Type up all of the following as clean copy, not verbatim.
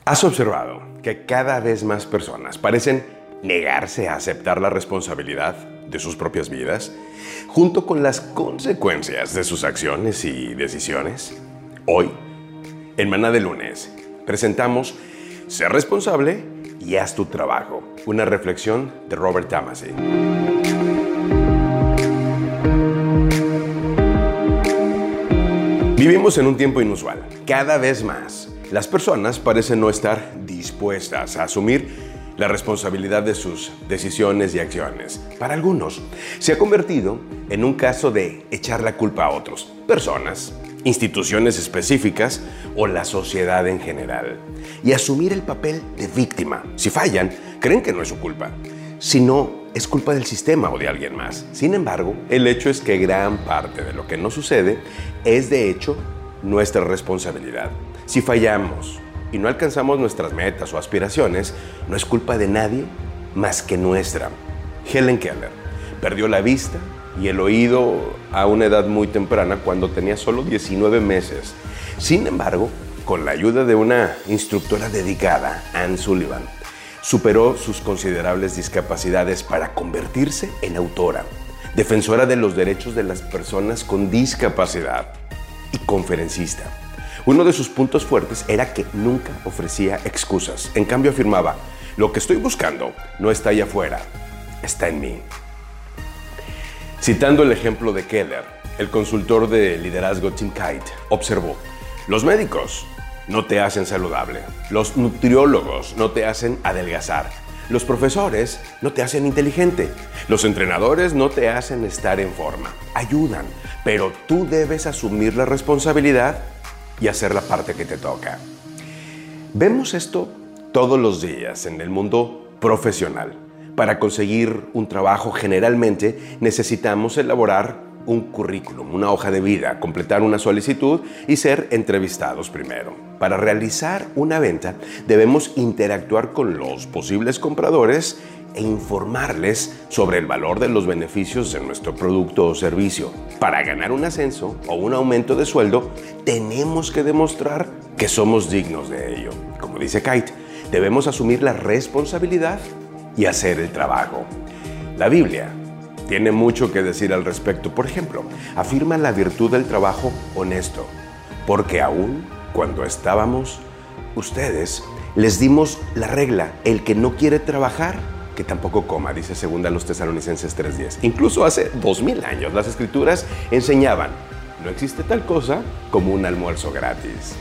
¿Has observado que cada vez más personas parecen negarse a aceptar la responsabilidad de sus propias vidas, junto con las consecuencias de sus acciones y decisiones? Hoy, en Maná de Lunes, presentamos Sé responsable y haz tu trabajo, una reflexión de Robert Tamasi. Vivimos en un tiempo inusual. Cada vez más, las personas parecen no estar dispuestas a asumir la responsabilidad de sus decisiones y acciones. Para algunos, se ha convertido en un caso de echar la culpa a otros, personas, instituciones específicas o la sociedad en general, y asumir el papel de víctima. Si fallan, creen que no es su culpa, sino es culpa del sistema o de alguien más. Sin embargo, el hecho es que gran parte de lo que nos sucede es de hecho nuestra responsabilidad. Si fallamos y no alcanzamos nuestras metas o aspiraciones, no es culpa de nadie más que nuestra. Helen Keller perdió la vista y el oído a una edad muy temprana, cuando tenía solo 19 meses. Sin embargo, con la ayuda de una instructora dedicada, Anne Sullivan, superó sus considerables discapacidades para convertirse en autora, defensora de los derechos de las personas con discapacidad y conferencista. Uno de sus puntos fuertes era que nunca ofrecía excusas. En cambio afirmaba: lo que estoy buscando no está allá afuera, está en mí. Citando el ejemplo de Keller, el consultor de liderazgo Tim Kight observó: los médicos no te hacen saludable, los nutriólogos no te hacen adelgazar, los profesores no te hacen inteligente, los entrenadores no te hacen estar en forma. Ayudan, pero tú debes asumir la responsabilidad y hacer la parte que te toca. Vemos esto todos los días en el mundo profesional. Para conseguir un trabajo, generalmente necesitamos elaborar un currículum, una hoja de vida, completar una solicitud y ser entrevistados primero. Para realizar una venta, debemos interactuar con los posibles compradores e informarles sobre el valor de los beneficios de nuestro producto o servicio. Para ganar un ascenso o un aumento de sueldo, tenemos que demostrar que somos dignos de ello. Como dice Kite, debemos asumir la responsabilidad y hacer el trabajo. La Biblia tiene mucho que decir al respecto. Por ejemplo, afirma la virtud del trabajo honesto, porque aún cuando estábamos ustedes, les dimos la regla: el que no quiere trabajar, que tampoco coma, dice 2 Tesalonicenses 3:10. Incluso hace 2000 años las escrituras enseñaban: no existe tal cosa como un almuerzo gratis.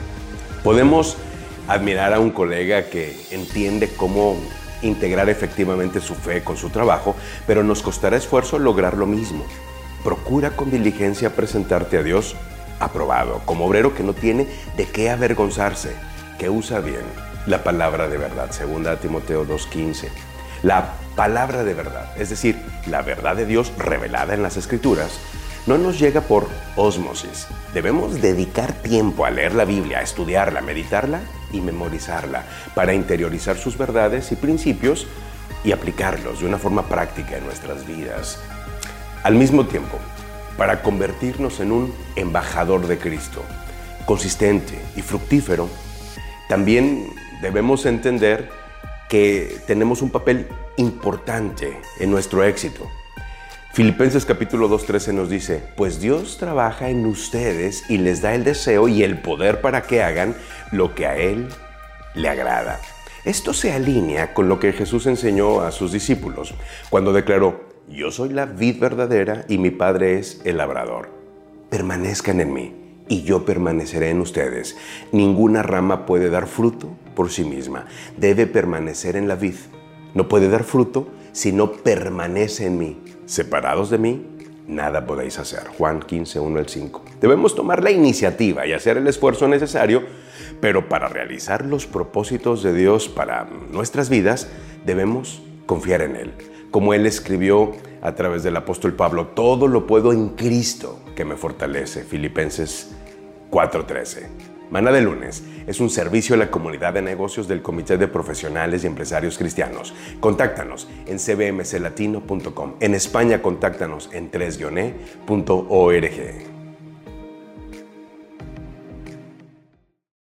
Podemos admirar a un colega que entiende cómo integrar efectivamente su fe con su trabajo, pero nos costará esfuerzo lograr lo mismo. Procura con diligencia presentarte a Dios aprobado, como obrero que no tiene de qué avergonzarse, que usa bien la palabra de verdad, 2 Timoteo 2:15. La palabra de verdad, es decir, la verdad de Dios revelada en las Escrituras, no nos llega por ósmosis. Debemos dedicar tiempo a leer la Biblia, a estudiarla, meditarla y memorizarla, para interiorizar sus verdades y principios y aplicarlos de una forma práctica en nuestras vidas. Al mismo tiempo, para convertirnos en un embajador de Cristo, consistente y fructífero, también debemos entender que tenemos un papel importante en nuestro éxito. Filipenses capítulo 2:13 nos dice: pues Dios trabaja en ustedes y les da el deseo y el poder para que hagan lo que a Él le agrada. Esto se alinea con lo que Jesús enseñó a sus discípulos cuando declaró: yo soy la vid verdadera y mi Padre es el labrador. Permanezcan en mí y yo permaneceré en ustedes. Ninguna rama puede dar fruto por sí misma. Debe permanecer en la vid. No puede dar fruto si no permanece en mí. Separados de mí, nada podéis hacer. Juan 15:1-5. Debemos tomar la iniciativa y hacer el esfuerzo necesario, pero para realizar los propósitos de Dios para nuestras vidas, debemos confiar en Él. Como Él escribió a través del apóstol Pablo: todo lo puedo en Cristo que me fortalece. Filipenses 4:13. Maná de Lunes es un servicio a la comunidad de negocios del Comité de Profesionales y Empresarios Cristianos. Contáctanos en cbmclatino.com. En España, contáctanos en 3-e.org.